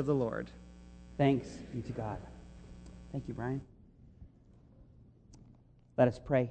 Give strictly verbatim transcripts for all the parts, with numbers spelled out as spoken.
of the Lord. Thanks be to God. Thank you, Brian. Let us pray.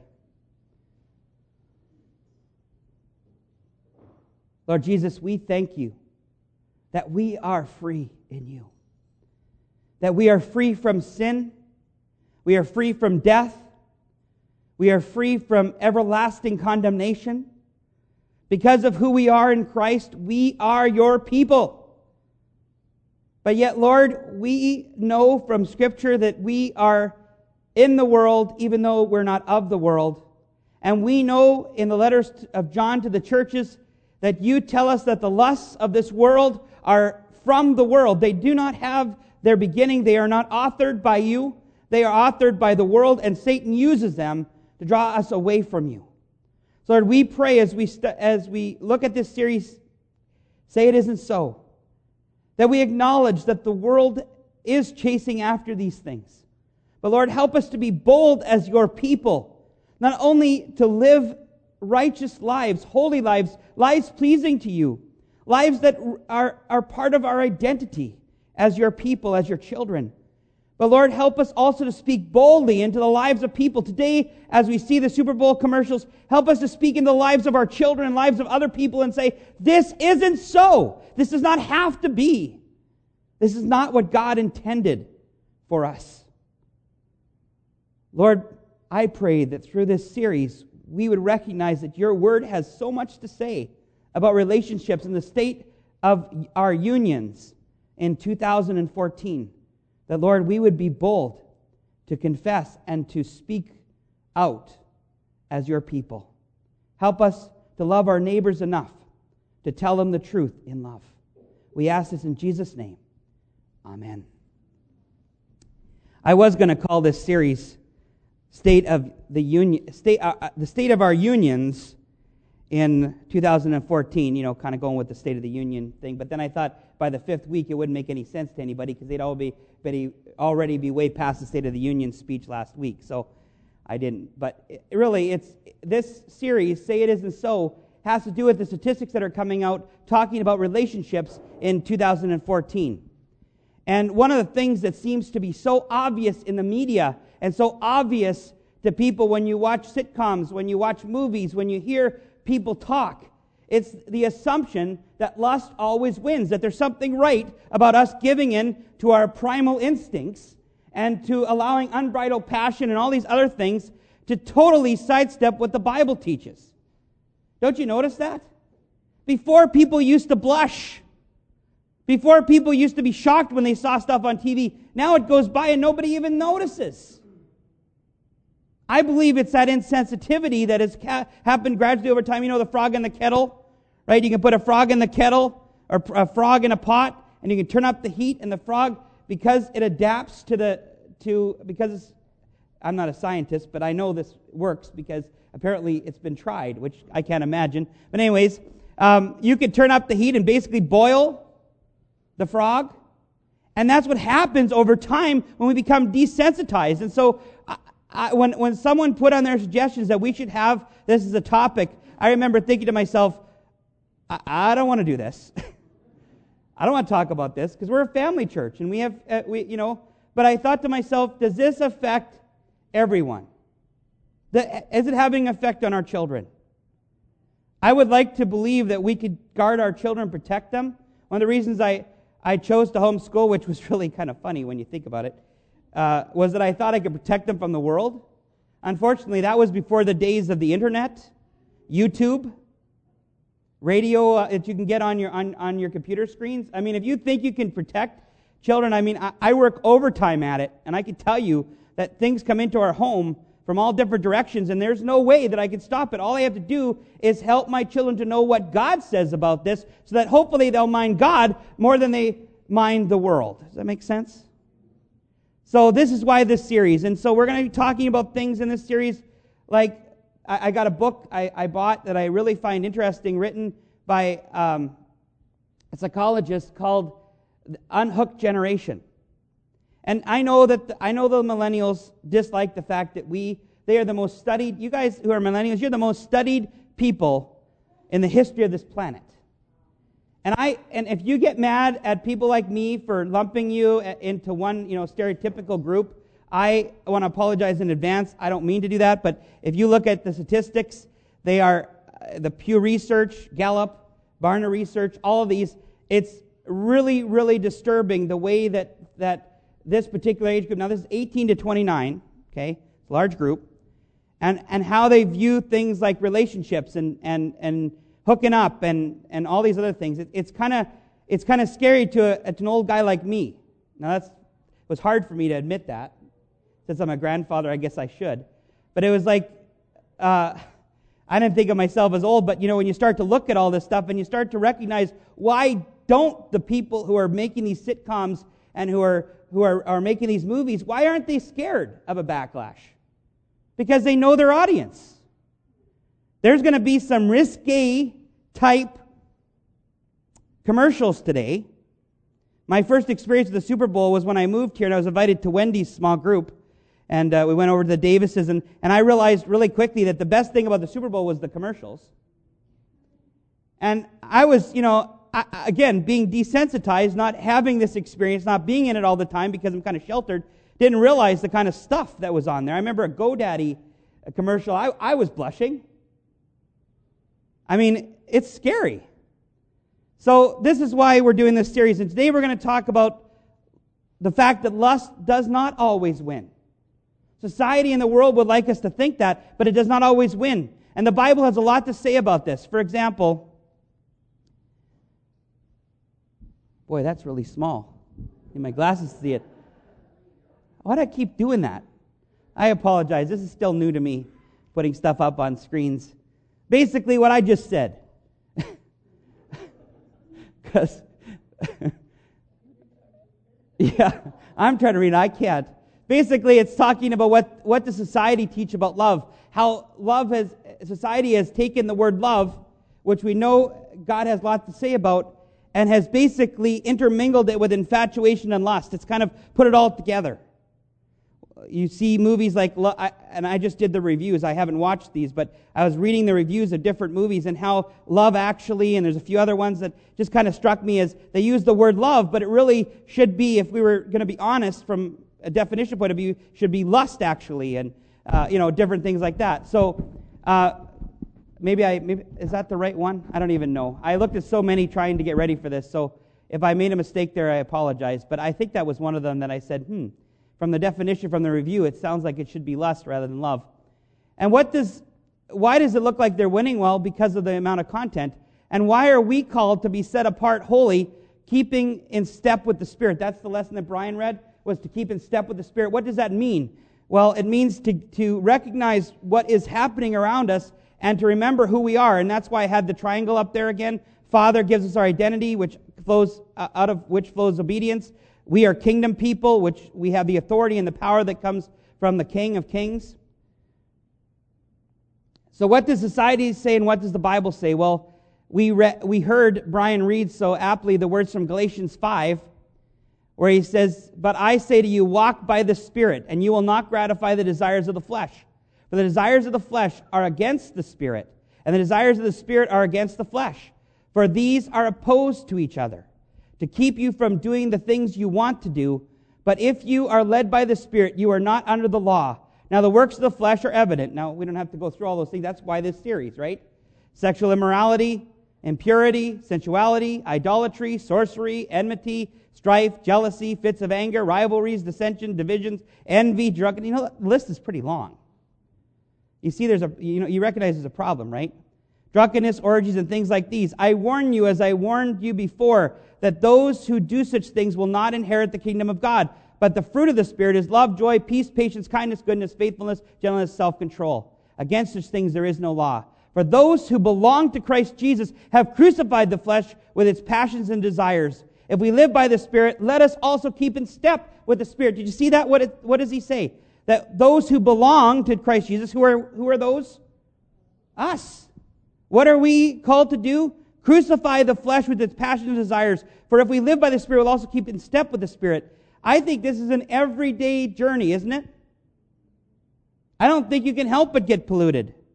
Lord Jesus, we thank you that we are free in you. That we are free from sin. We are free from death. We are free from everlasting condemnation. Because of who we are in Christ, we are your people. But yet, Lord, we know from Scripture that we are in the world, even though we're not of the world. And we know in the letters of John to the churches that you tell us that the lusts of this world are from the world. They do not have their beginning. They are not authored by you. They are authored by the world, and Satan uses them to draw us away from you. So Lord, we pray as we st- as we look at this series, say it isn't so. That we acknowledge that the world is chasing after these things. But Lord, help us to be bold as your people, not only to live righteous lives, holy lives, lives pleasing to you, lives that are, are part of our identity as your people, as your children. But Lord, help us also to speak boldly into the lives of people. Today, as we see the Super Bowl commercials, help us to speak in the lives of our children and lives of other people and say, this isn't so. This does not have to be. This is not what God intended for us. Lord, I pray that through this series, we would recognize that your word has so much to say about relationships and the state of our unions in two thousand fourteen. That, Lord, we would be bold to confess and to speak out as your people. Help us to love our neighbors enough to tell them the truth in love. We ask this in Jesus' name. Amen. I was going to call this series "State of the Union," state, uh, the state of our unions in two thousand fourteen. You know, kind of going with the State of the Union thing. But then I thought by the fifth week it wouldn't make any sense to anybody because they'd all be, be already be way past the State of the Union speech last week. So I didn't. But it, really, it's this series, "Say It Isn't So," has to do with the statistics that are coming out talking about relationships in two thousand fourteen. And one of the things that seems to be so obvious in the media and so obvious to people when you watch sitcoms, when you watch movies, when you hear people talk, it's the assumption that lust always wins, that there's something right about us giving in to our primal instincts and to allowing unbridled passion and all these other things to totally sidestep what the Bible teaches. Don't you notice that? Before, people used to blush. Before, people used to be shocked when they saw stuff on T V. Now it goes by and nobody even notices. I believe it's that insensitivity that has ca- happened gradually over time. You know the frog in the kettle, right? You can put a frog in the kettle or a frog in a pot, and you can turn up the heat, and the frog, because it adapts to the to because it's, I'm not a scientist, but I know this works because apparently it's been tried, which I can't imagine. But anyways, um, you could turn up the heat and basically boil the frog, and that's what happens over time when we become desensitized. And so I, I, when, when someone put on their suggestions that we should have this as a topic, I remember thinking to myself, I, I don't want to do this. I don't want to talk about this because we're a family church and we have, uh, we, you know, but I thought to myself, does this affect everyone? The, is it having an effect on our children? I would like to believe that we could guard our children, protect them. One of the reasons I, I chose to homeschool, which was really kind of funny when you think about it, uh, was that I thought I could protect them from the world. Unfortunately, that was before the days of the internet, YouTube, radio uh, that you can get on your on, on your computer screens. I mean, if you think you can protect children, I mean, I, I work overtime at it, and I can tell you that things come into our home from all different directions, and there's no way that I can stop it. All I have to do is help my children to know what God says about this, so that hopefully they'll mind God more than they mind the world. Does that make sense? So this is why this series. And so we're going to be talking about things in this series like, I, I got a book I, I bought that I really find interesting, written by um, a psychologist called The Unhooked Generation. And I know that the, I know the millennials dislike the fact that we they are the most studied. You guys who are millennials, you're the most studied people in the history of this planet. And I and if you get mad at people like me for lumping you into one, you know, stereotypical group, I want to apologize in advance. I don't mean to do that, but if you look at the statistics, they are uh, the Pew Research, Gallup, Barna Research, all of these. It's really, really disturbing the way that that this particular age group. Now, this is eighteen to twenty-nine. Okay, it's a large group, and and how they view things like relationships and and and hooking up and, and all these other things. It, it's kind of it's kind of scary to, a, to an old guy like me. Now that's it was hard for me to admit that. Since I'm a grandfather, I guess I should. But it was like uh, I didn't think of myself as old. But you know, when you start to look at all this stuff and you start to recognize, why don't the people who are making these sitcoms and who are who are, are making these movies, why aren't they scared of a backlash? Because they know their audience. There's going to be some risque type commercials today. My first experience with the Super Bowl was when I moved here and I was invited to Wendy's small group. And uh, we went over to the Davises, and, and I realized really quickly that the best thing about the Super Bowl was the commercials. And I was, you know, I, again, being desensitized, not having this experience, not being in it all the time because I'm kind of sheltered, didn't realize the kind of stuff that was on there. I remember a GoDaddy commercial. I, I was blushing. I mean, it's scary. So this is why we're doing this series. And today we're going to talk about the fact that lust does not always win. Society and the world would like us to think that, but it does not always win. And the Bible has a lot to say about this. For example, boy, that's really small. Need my glasses to see it. Why do I keep doing that? I apologize. This is still new to me, putting stuff up on screens. Basically, what I just said. Because, yeah, I'm trying to read it. I can't. Basically, it's talking about what, what does society teach about love. How love has, society has taken the word love, which we know God has lots to say about, and has basically intermingled it with infatuation and lust. It's kind of put it all together. You see movies like, and I just did the reviews, I haven't watched these, but I was reading the reviews of different movies and how Love Actually, and there's a few other ones that just kind of struck me as they use the word love, but it really should be, if we were going to be honest from a definition point of view, should be lust actually, and uh, you know, different things like that. So uh, maybe I, maybe is that the right one? I don't even know. I looked at so many trying to get ready for this, so if I made a mistake there, I apologize, but I think that was one of them that I said, hmm, from the definition from the review, it sounds like it should be lust rather than love. And what does, why does it look like they're winning? Well, because of the amount of content. And why are we called to be set apart holy, keeping in step with the Spirit? That's the lesson that Brian read, was to keep in step with the Spirit. What does that mean? Well, it means to, to recognize what is happening around us and to remember who we are. And that's why I had the triangle up there again. Father gives us our identity, which flows uh, out of which flows obedience. We are kingdom people, which we have the authority and the power that comes from the King of Kings. So what does society say and what does the Bible say? Well, we re- we heard Brian read so aptly the words from Galatians five, where he says, "But I say to you, walk by the Spirit, and you will not gratify the desires of the flesh. For the desires of the flesh are against the Spirit, and the desires of the Spirit are against the flesh. For these are opposed to each other, to keep you from doing the things you want to do. But if you are led by the Spirit, you are not under the law. Now the works of the flesh are evident." Now we don't have to go through all those things. That's why this series, right? Sexual immorality, impurity, sensuality, idolatry, sorcery, enmity, strife, jealousy, fits of anger, rivalries, dissension, divisions, envy, drunkenness. You know, the list is pretty long. You see, there's a, you know, you recognize there's a problem, right? Drunkenness, orgies, and things like these. I warn you, as I warned you before, that those who do such things will not inherit the kingdom of God. But the fruit of the Spirit is love, joy, peace, patience, kindness, goodness, faithfulness, gentleness, self-control. Against such things there is no law. For those who belong to Christ Jesus have crucified the flesh with its passions and desires. If we live by the Spirit, let us also keep in step with the Spirit. Did you see that? What, it, what does he say? That those who belong to Christ Jesus, who are, who are those? Us. What are we called to do? Crucify the flesh with its passions and desires. For if we live by the Spirit, we'll also keep in step with the Spirit. I think this is an everyday journey, isn't it? I don't think you can help but get polluted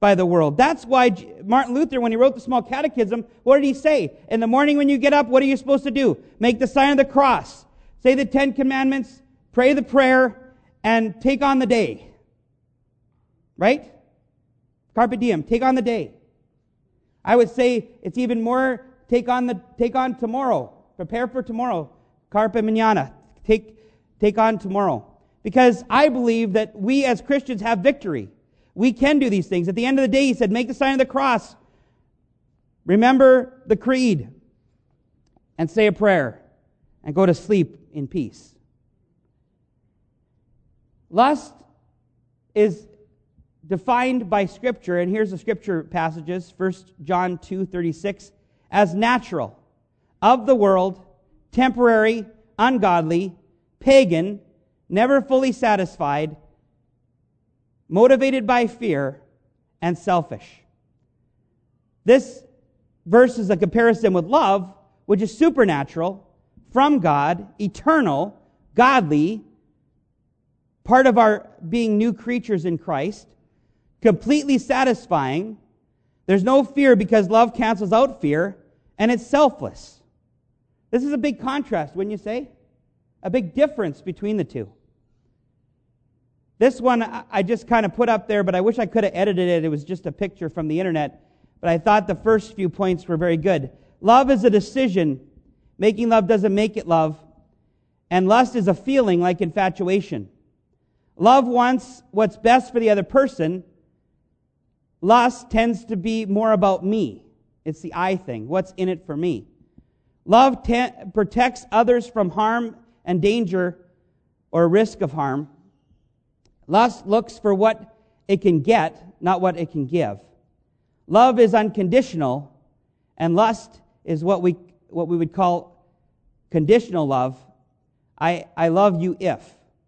by the world. That's why Martin Luther, when he wrote the Small Catechism, what did he say? In the morning when you get up, what are you supposed to do? Make the sign of the cross, say the Ten Commandments, pray the prayer, and take on the day. Right? Carpe diem, take on the day. I would say it's even more take on the take on tomorrow. Prepare for tomorrow. Carpe mañana. Take take on tomorrow. Because I believe that we as Christians have victory. We can do these things. At the end of the day, he said, make the sign of the cross. Remember the creed. And say a prayer. And go to sleep in peace. Lust is defined by Scripture, and here's the Scripture passages, First John two thirty-six, as natural, of the world, temporary, ungodly, pagan, never fully satisfied, motivated by fear, and selfish. This verse is a comparison with love, which is supernatural, from God, eternal, godly, part of our being new creatures in Christ, completely satisfying. There's no fear because love cancels out fear, and it's selfless. This is a big contrast, wouldn't you say? A big difference between the two. This one I just kind of put up there, but I wish I could have edited it. It was just a picture from the internet. But I thought the first few points were very good. Love is a decision. Making love doesn't make it love. And lust is a feeling like infatuation. Love wants what's best for the other person. Lust tends to be more about me. It's the I thing. What's in it for me? Love te- protects others from harm and danger or risk of harm. Lust looks for what it can get, not what it can give. Love is unconditional, and lust is what we what we would call conditional love. I, I love you if.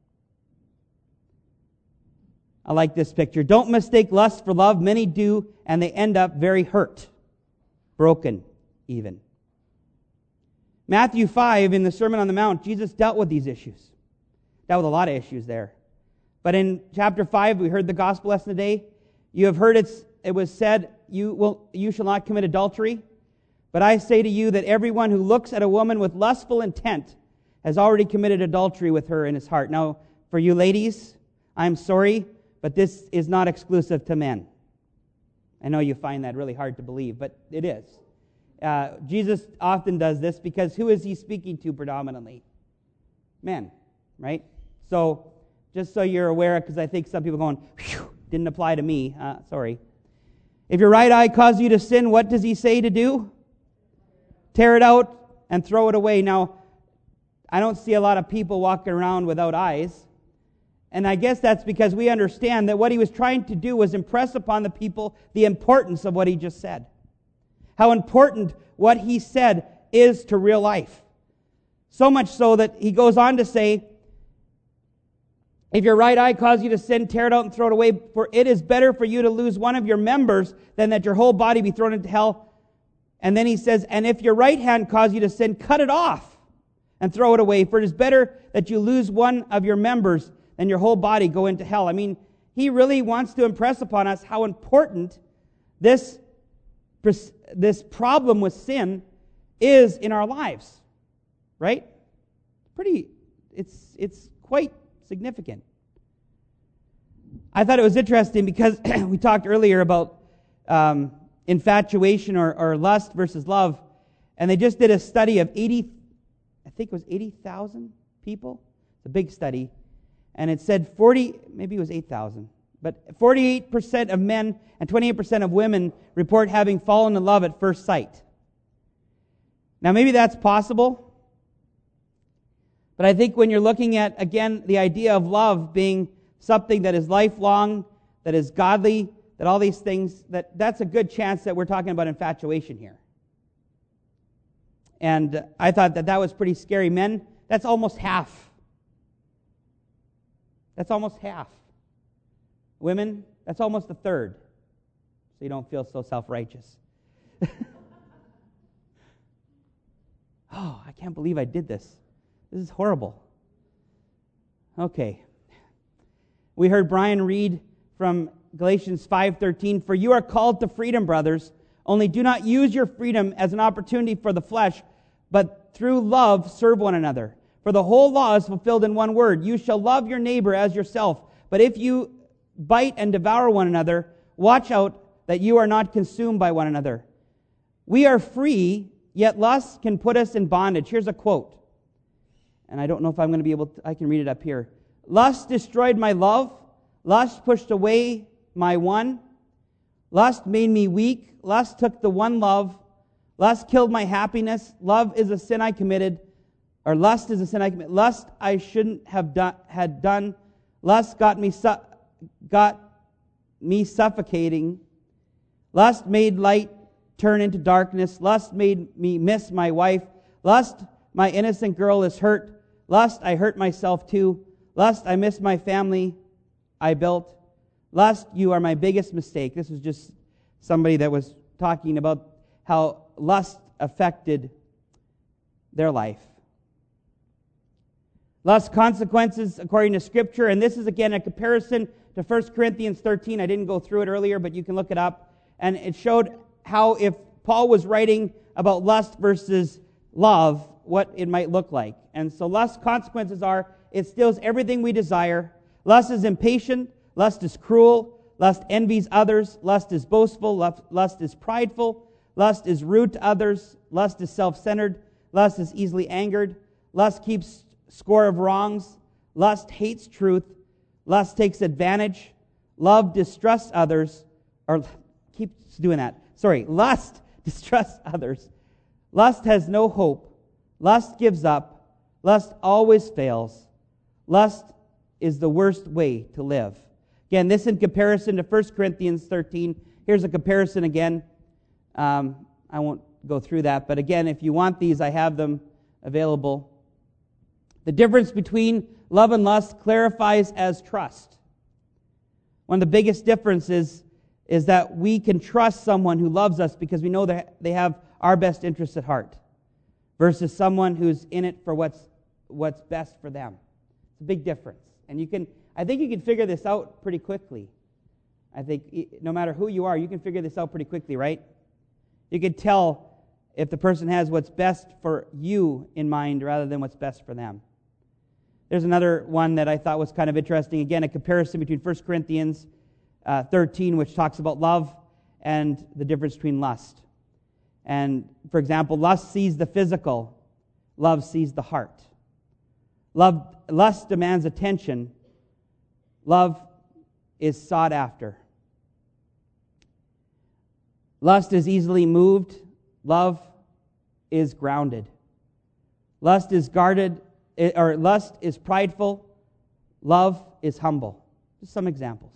I like this picture. Don't mistake lust for love. Many do, and they end up very hurt, broken even. Matthew five, in the Sermon on the Mount, Jesus dealt with these issues. Dealt with a lot of issues there. But in chapter five, we heard the gospel lesson today. You have heard it's, it was said, you will, you shall not commit adultery. But I say to you that everyone who looks at a woman with lustful intent has already committed adultery with her in his heart. Now, for you ladies, I'm sorry, but this is not exclusive to men. I know you find that really hard to believe, but it is. Uh, Jesus often does this because who is he speaking to predominantly? Men, right? So, just so you're aware, because I think some people are going, phew, didn't apply to me. Uh, sorry. If your right eye causes you to sin, what does he say to do? Tear it out and throw it away. Now, I don't see a lot of people walking around without eyes. And I guess that's because we understand that what he was trying to do was impress upon the people the importance of what he just said. How important what he said is to real life. So much so that he goes on to say, if your right eye causes you to sin, tear it out and throw it away, for it is better for you to lose one of your members than that your whole body be thrown into hell. And then he says, and if your right hand causes you to sin, cut it off and throw it away, for it is better that you lose one of your members than your whole body go into hell. I mean, he really wants to impress upon us how important this, this problem with sin is in our lives. Right? Pretty, it's, it's quite significant. I thought it was interesting because we talked earlier about um, infatuation or, or lust versus love, and they just did a study of eighty, I think it was eighty thousand people. It's a big study, and it said forty, maybe it was eight thousand, but forty-eight percent of men and twenty-eight percent of women report having fallen in love at first sight. Now, maybe that's possible. But I think when you're looking at, again, the idea of love being something that is lifelong, that is godly, that all these things, that that's a good chance that we're talking about infatuation here. And I thought that that was pretty scary. Men, that's almost half. That's almost half. Women, that's almost a third. So you don't feel so self-righteous. Oh, I can't believe I did this. This is horrible. Okay. We heard Brian read from Galatians five thirteen, for you are called to freedom, brothers. Only do not use your freedom as an opportunity for the flesh, but through love serve one another. For the whole law is fulfilled in one word. You shall love your neighbor as yourself. But if you bite and devour one another, watch out that you are not consumed by one another. We are free, yet lust can put us in bondage. Here's a quote. And I don't know if I'm going to be able to, I can read it up here. Lust destroyed my love. Lust pushed away my one. Lust made me weak. Lust took the one love. Lust killed my happiness. Love is a sin I committed. Or lust is a sin I committed. Lust I shouldn't have done, had done. Lust got me su- got me suffocating. Lust made light turn into darkness. Lust made me miss my wife. Lust, my innocent girl is hurt. Lust, I hurt myself too. Lust, I miss my family I built. Lust, you are my biggest mistake. This was just somebody that was talking about how lust affected their life. Lust consequences according to Scripture, and this is again a comparison to First Corinthians thirteen. I didn't go through it earlier, but you can look it up. And it showed how if Paul was writing about lust versus love, what it might look like. And so lust consequences are, it steals everything we desire. Lust is impatient. Lust is cruel. Lust envies others. Lust is boastful. Lust is prideful. Lust is rude to others. Lust is self-centered. Lust is easily angered. Lust keeps score of wrongs. Lust hates truth. Lust takes advantage. Love distrusts others. Or keeps doing that. Sorry. Lust distrusts others. Lust has no hope. Lust gives up. Lust always fails. Lust is the worst way to live. Again, this in comparison to First Corinthians thirteen. Here's a comparison again. Um, I won't go through that, but again, if you want these, I have them available. The difference between love and lust clarifies as trust. One of the biggest differences is that we can trust someone who loves us because we know that they have our best interests at heart, versus someone who's in it for what's what's best for them. It's a big difference. And you can, I think you can figure this out pretty quickly. I think no matter who you are, you can figure this out pretty quickly, right? You can tell if the person has what's best for you in mind rather than what's best for them. There's another one that I thought was kind of interesting. Again, a comparison between First Corinthians uh, thirteen, which talks about love, and the difference between lust. And, for example, lust sees the physical. Love sees the heart. Love, lust demands attention. Love is sought after. Lust is easily moved. Love is grounded. Lust is guarded, or lust is prideful. Love is humble. Just some examples.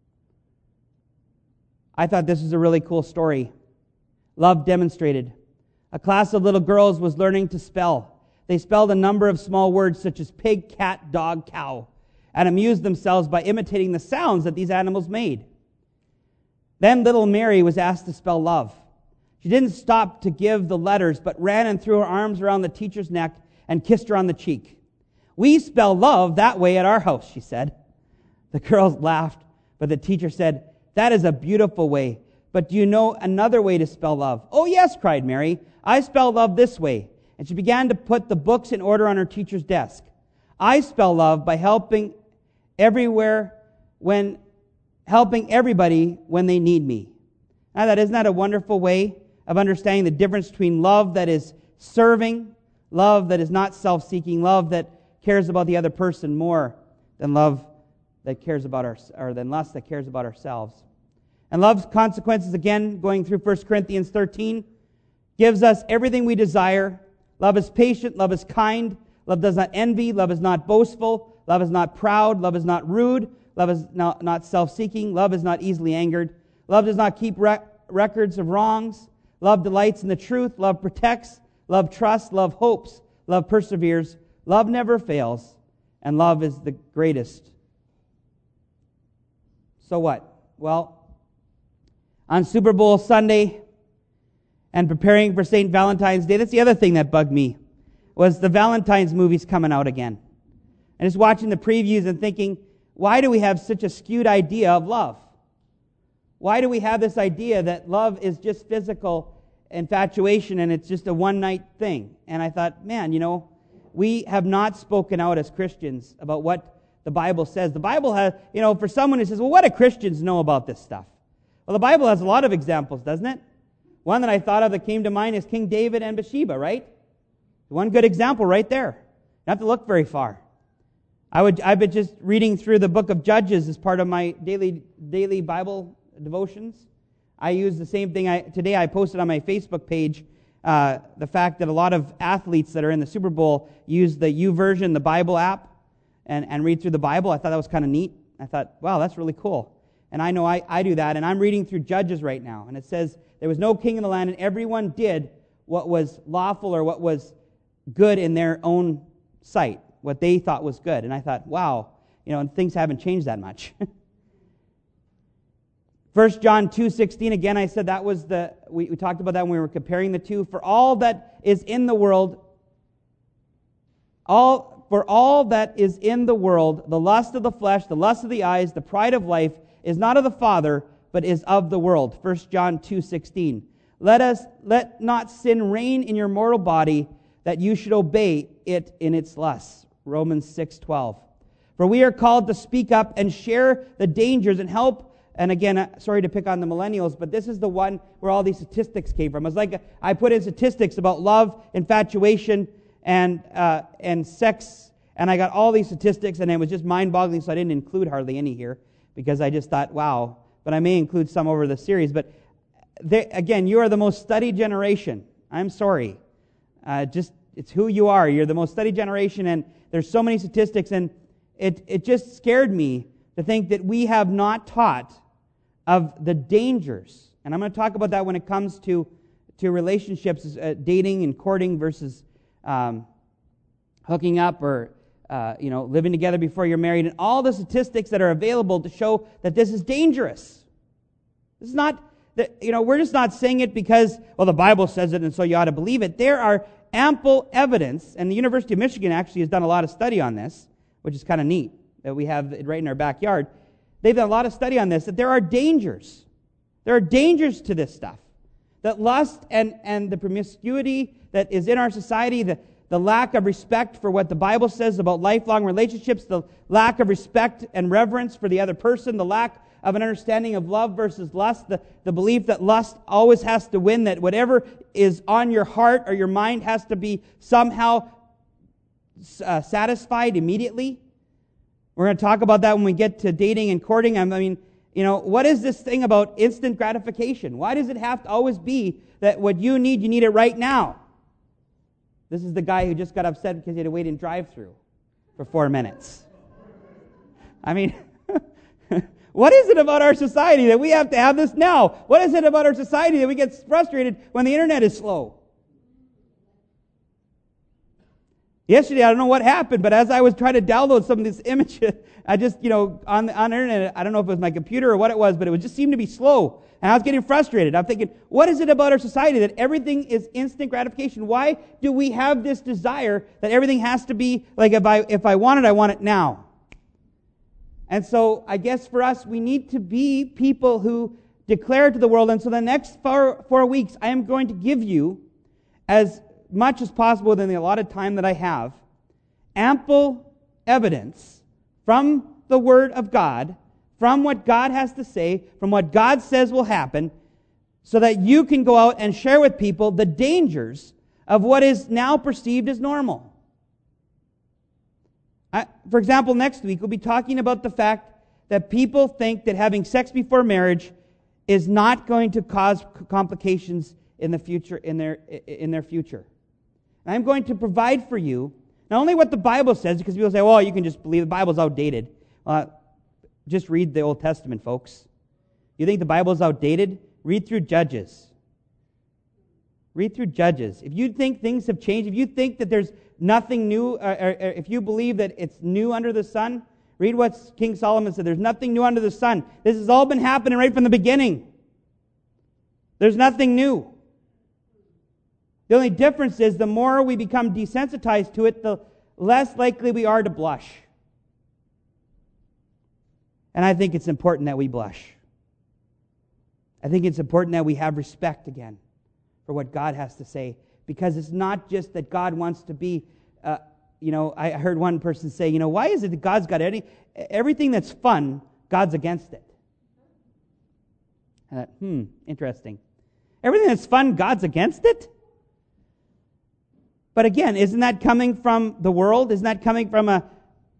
I thought this was a really cool story. Love demonstrated. A class of little girls was learning to spell. They spelled a number of small words such as pig, cat, dog, cow, and amused themselves by imitating the sounds that these animals made. Then little Mary was asked to spell love. She didn't stop to give the letters, but ran and threw her arms around the teacher's neck and kissed her on the cheek. "We spell love that way at our house," she said. The girls laughed, but the teacher said, "That is a beautiful way. But do you know another way to spell love?" "Oh, yes," cried Mary. "I spell love this way." And she began to put the books in order on her teacher's desk. "I spell love by helping everywhere when helping everybody when they need me." Now, that isn't that a wonderful way of understanding the difference between love that is serving, love that is not self-seeking, love that cares about the other person more than love that cares about our, or than lust that cares about ourselves. And love's consequences, again, going through First Corinthians thirteen, gives us everything we desire. Love is patient. Love is kind. Love does not envy. Love is not boastful. Love is not proud. Love is not rude. Love is not, not self-seeking. Love is not easily angered. Love does not keep rec- records of wrongs. Love delights in the truth. Love protects. Love trusts. Love hopes. Love perseveres. Love never fails. And love is the greatest. So what? Well, on Super Bowl Sunday and preparing for Saint Valentine's Day, that's the other thing that bugged me, was the Valentine's movies coming out again. And just watching the previews and thinking, why do we have such a skewed idea of love? Why do we have this idea that love is just physical infatuation and it's just a one-night thing? And I thought, man, you know, we have not spoken out as Christians about what the Bible says. The Bible has, you know, for someone who says, well, what do Christians know about this stuff? Well, the Bible has a lot of examples, doesn't it? One that I thought of that came to mind is King David and Bathsheba, right? One good example right there. You don't have to look very far. I would, I've been just reading through the book of Judges as part of my daily daily Bible devotions. I use the same thing. I, today I posted on my Facebook page uh, the fact that a lot of athletes that are in the Super Bowl use the YouVersion, the Bible app, and, and read through the Bible. I thought that was kind of neat. I thought, wow, that's really cool. And I know I, I do that, and I'm reading through Judges right now, and it says there was no king in the land, and everyone did what was lawful or what was good in their own sight, what they thought was good. And I thought, wow, you know, and things haven't changed that much. First John two sixteen, again, I said that was the, we, we talked about that when we were comparing the two. For all that is in the world, all for all that is in the world, the lust of the flesh, the lust of the eyes, the pride of life, is not of the Father, but is of the world. First John two sixteen. Let us let not sin reign in your mortal body, that you should obey it in its lusts. Romans six twelve. For we are called to speak up and share the dangers and help. And again, uh, sorry to pick on the millennials, but this is the one where all these statistics came from. It's like a, I put in statistics about love, infatuation, and uh, and sex, and I got all these statistics, and it was just mind-boggling, so I didn't include hardly any here, because I just thought, wow. But I may include some over the series. But they, again, you are the most studied generation. I'm sorry. Uh, just it's who you are. You're the most studied generation, and there's so many statistics, and it it just scared me to think that we have not taught of the dangers. And I'm going to talk about that when it comes to, to relationships, uh, dating and courting versus um, hooking up or uh, you know, living together before you're married, and all the statistics that are available to show that this is dangerous. This is not, that, you know, we're just not saying it because, well, the Bible says it and so you ought to believe it. There are ample evidence, and the University of Michigan actually has done a lot of study on this, which is kind of neat, that we have it right in our backyard. They've done a lot of study on this, that there are dangers. There are dangers to this stuff. That lust and, and the promiscuity that is in our society, the, the lack of respect for what the Bible says about lifelong relationships, the lack of respect and reverence for the other person, the lack of an understanding of love versus lust, the, the belief that lust always has to win, that whatever is on your heart or your mind has to be somehow uh, satisfied immediately. We're going to talk about that when we get to dating and courting. I mean, you know, what is this thing about instant gratification? Why does it have to always be that what you need, you need it right now? This is the guy who just got upset because he had to wait in drive-thru for four minutes. I mean, what is it about our society that we have to have this now? What is it about our society that we get frustrated when the internet is slow? Yesterday, I don't know what happened, but as I was trying to download some of these images, I just, you know, on the, on the internet, I don't know if it was my computer or what it was, but it would just seem to be slow. And I was getting frustrated. I'm thinking, what is it about our society that everything is instant gratification? Why do we have this desire that everything has to be, like if I, if I want it, I want it now? And so I guess for us, we need to be people who declare to the world. And so the next four, four weeks, I am going to give you, as much as possible within the allotted time that I have, ample evidence from the Word of God, from what God has to say, from what God says will happen, so that you can go out and share with people the dangers of what is now perceived as normal. I, for example, next week we'll be talking about the fact that people think that having sex before marriage is not going to cause complications in the future, in their in their future. And I'm going to provide for you not only what the Bible says, because people say, "Well, you can just believe the Bible's outdated." Uh, just read the Old Testament, folks. You think the Bible's outdated? Read through Judges. Read through Judges. If you think things have changed, if you think that there's nothing new, or, or, or if you believe that it's new under the sun, read what King Solomon said. There's nothing new under the sun. This has all been happening right from the beginning. There's nothing new. The only difference is the more we become desensitized to it, the less likely we are to blush. And I think it's important that we blush. I think it's important that we have respect again for what God has to say, because it's not just that God wants to be, uh, you know, I heard one person say, you know, why is it that God's got any, everything that's fun, God's against it? I thought, hmm, interesting. Everything that's fun, God's against it? But again, isn't that coming from the world? Isn't that coming from a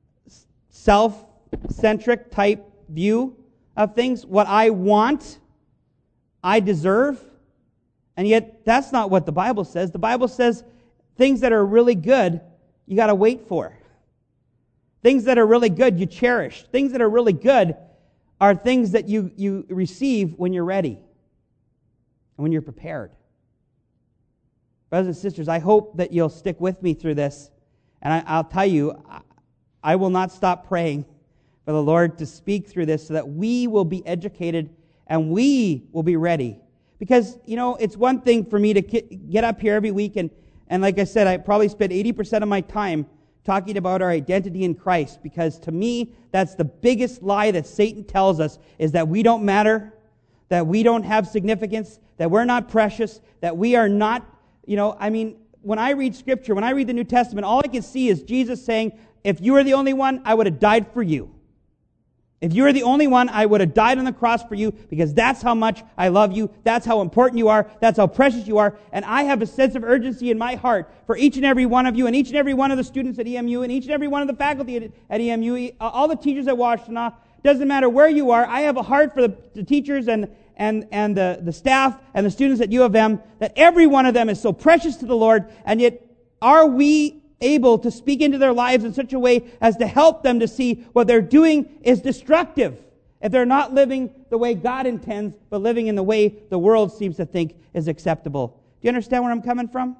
self-centric type view of things? What I want, I deserve. And yet, that's not what the Bible says. The Bible says things that are really good, you got to wait for. Things that are really good, you cherish. Things that are really good are things that you, you receive when you're ready and when you're prepared. Brothers and sisters, I hope that you'll stick with me through this. And I, I'll tell you, I, I will not stop praying for the Lord to speak through this so that we will be educated and we will be ready. Because, you know, it's one thing for me to get up here every week and, and like I said, I probably spend eighty percent of my time talking about our identity in Christ, because to me, that's the biggest lie that Satan tells us, is that we don't matter, that we don't have significance, that we're not precious, that we are not, you know, I mean, when I read Scripture, when I read the New Testament, all I can see is Jesus saying, if you were the only one, I would have died for you. If you were the only one, I would have died on the cross for you, because that's how much I love you. That's how important you are. That's how precious you are. And I have a sense of urgency in my heart for each and every one of you, and each and every one of the students at E M U, and each and every one of the faculty at, at E M U, all the teachers at Washtenaw. Doesn't matter where you are. I have a heart for the, the teachers and, and, and the, the staff and the students at U of M, that every one of them is so precious to the Lord, and yet are we able to speak into their lives in such a way as to help them to see what they're doing is destructive if they're not living the way God intends, but living in the way the world seems to think is acceptable. Do you understand where I'm coming from? I'm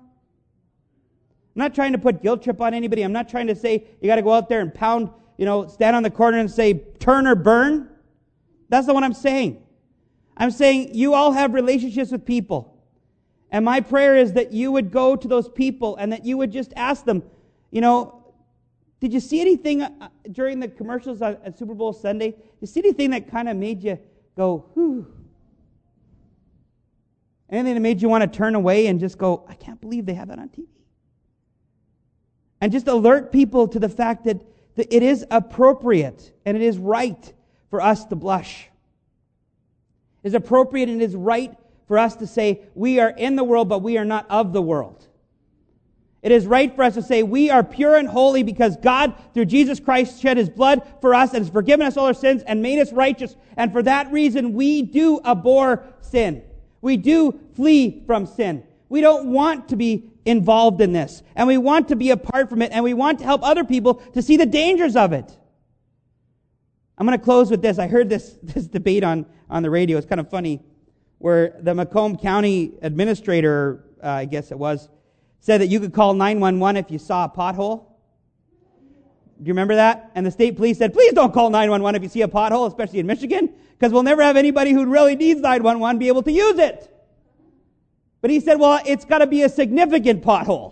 not trying to put guilt trip on anybody. I'm not trying to say you got to go out there and pound, you know, stand on the corner and say turn or burn. That's not what I'm saying. I'm saying you all have relationships with people. And my prayer is that you would go to those people and that you would just ask them, you know, did you see anything during the commercials at Super Bowl Sunday? Did you see anything that kind of made you go, whew? Anything that made you want to turn away and just go, I can't believe they have that on T V. And just alert people to the fact that it is appropriate and it is right for us to blush. It is appropriate and it is right for us to say, we are in the world, but we are not of the world. It is right for us to say, we are pure and holy because God, through Jesus Christ, shed His blood for us and has forgiven us all our sins and made us righteous. And for that reason, we do abhor sin. We do flee from sin. We don't want to be involved in this. And we want to be apart from it. And we want to help other people to see the dangers of it. I'm going to close with this. I heard this, this debate on, on the radio. It's kind of funny, where the Macomb County administrator, uh, I guess it was, said that you could call nine one one if you saw a pothole. Do you remember that? And the state police said, please don't call nine one one if you see a pothole, especially in Michigan, because we'll never have anybody who really needs nine one one be able to use it. But he said, well, it's got to be a significant pothole.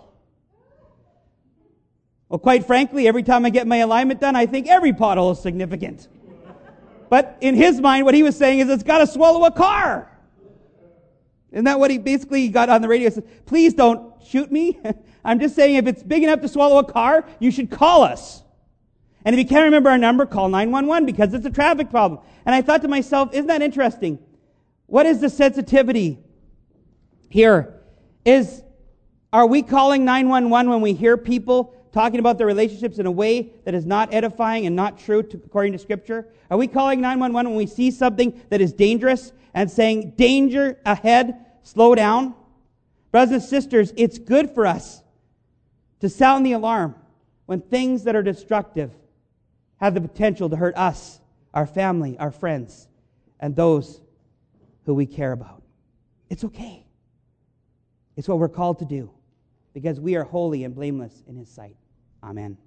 Well, quite frankly, every time I get my alignment done, I think every pothole is significant. But in his mind, what he was saying is it's got to swallow a car. Isn't that what he basically got on the radio? He said, please don't shoot me. I'm just saying if it's big enough to swallow a car, you should call us. And if you can't remember our number, call nine one one because it's a traffic problem. And I thought to myself, isn't that interesting? What is the sensitivity here? Is, are we calling nine one one when we hear people talking about their relationships in a way that is not edifying and not true to, according to Scripture? Are we calling nine one one when we see something that is dangerous and saying, danger ahead, slow down? Brothers and sisters, it's good for us to sound the alarm when things that are destructive have the potential to hurt us, our family, our friends, and those who we care about. It's okay. It's what we're called to do because we are holy and blameless in His sight. Amen.